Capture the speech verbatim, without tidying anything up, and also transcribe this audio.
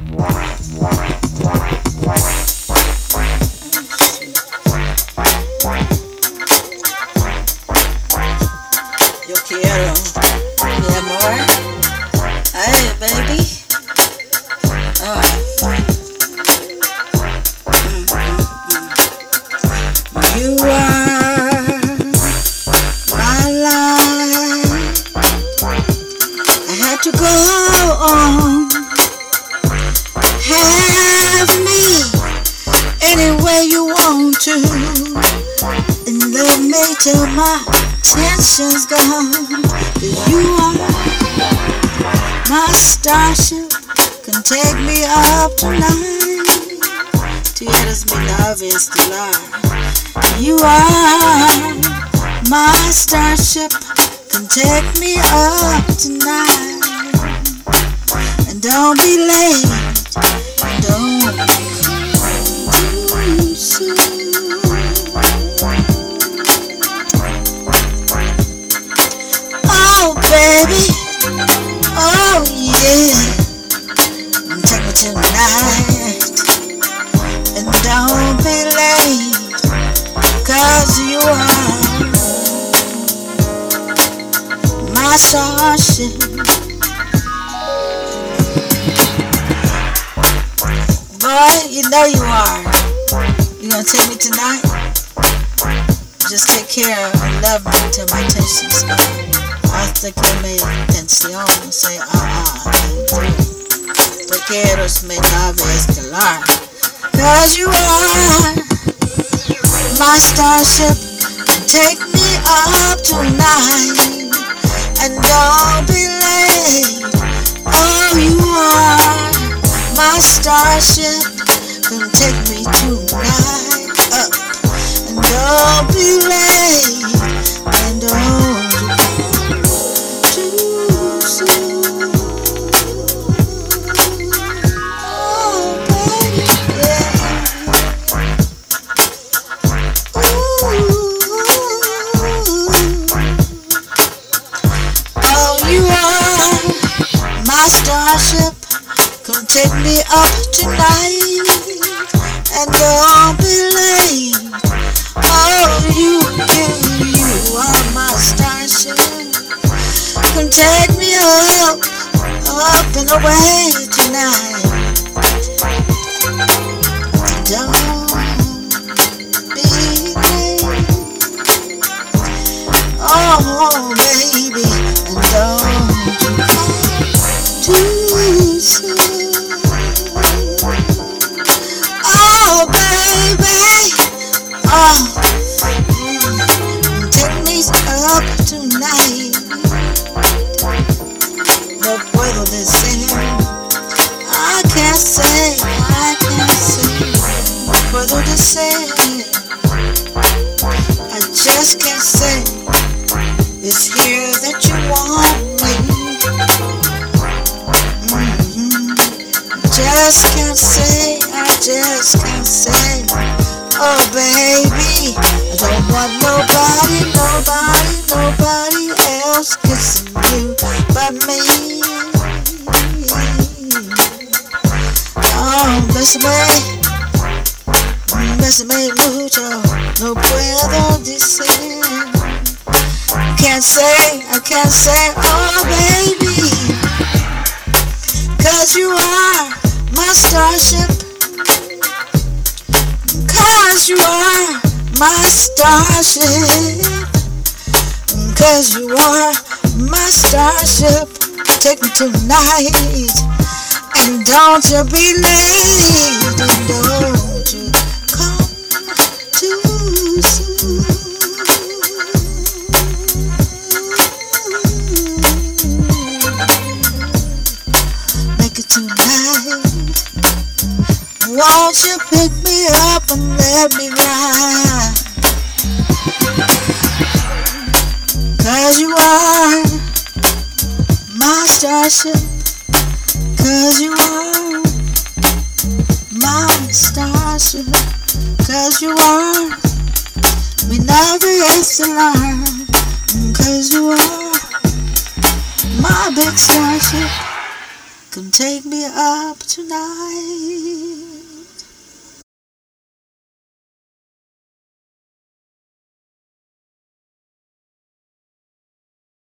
Yo quiero, mi amor. Hey, baby. Uh. You are my life. I had to go on. Have me any way you want to, and let me till my tension's gone. 'Cause you are my starship, can take me up tonight. Tienes mi nave estelar. You are my starship, can take me up tonight. And don't be late, don't be too soon. Oh baby, oh yeah, take me tonight. And don't be late, 'cause you are my starship. Boy, you know you are. You gonna take me tonight? Just take care and love me till my tension's gone. Hasta que mi tensión se ah te quiero es mi nave estelar. 'Cause you are my starship, take me up tonight. And don't be late. Oh, you are my starship, can take me tonight up. And don't be late, and don't too soon. Oh baby, yeah. Ooh. Oh, you are my starship, come take me up tonight. And don't be late. Oh, you, you, you are my starship, come take me up, up and away tonight. Don't be late. Oh baby, and don't you come too soon. Oh baby, oh, mm, take me up tonight. No puedo decir, I can't say, I can't say. No puedo decir, I just can't say. It's here that you want me. Mm-hmm. Just can't say, I just can't say. Oh baby, I don't want nobody, nobody, nobody else kissing you but me. Oh, bésame, bésame mucho, no puedo decir. Can't say, I can't say, oh baby, 'cause you are my starship. 'Cause you are my starship. 'Cause you are my starship. Take me tonight. And don't you be late. And don't you come too soon. Make it tonight. Won't you pick me up and let me ride? 'Cause you are my starship. 'Cause you are my starship. 'Cause you are mi nave estelar. 'Cause you are my big starship. Come take me up tonight.